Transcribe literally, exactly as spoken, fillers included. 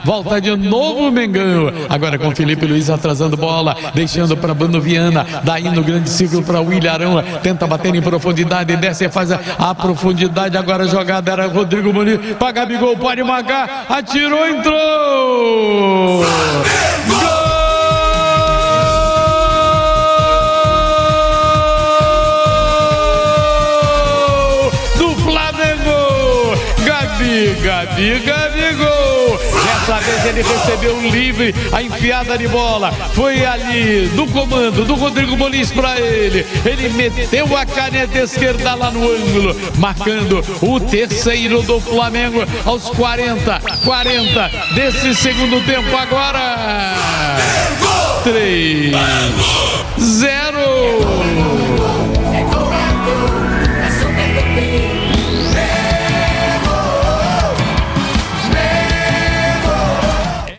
Volta de novo o Mengão. Agora com Felipe Luiz atrasando bola, deixando para Bruno Viana. Daí no grande círculo para o Ilharão. Tenta bater em profundidade, desce e faz a, a profundidade. Agora a jogada era Rodrigo Muniz. Para Gabigol, pode marcar. Atirou, entrou. Gol! Gabi, Gabi, Gabigol. Dessa vez ele recebeu um livre, a enfiada de bola foi ali do comando do Rodrigo Muniz para ele. Ele meteu a caneta esquerda lá no ângulo, marcando o terceiro do Flamengo aos quarenta, quarenta desse segundo tempo. Agora três, zero.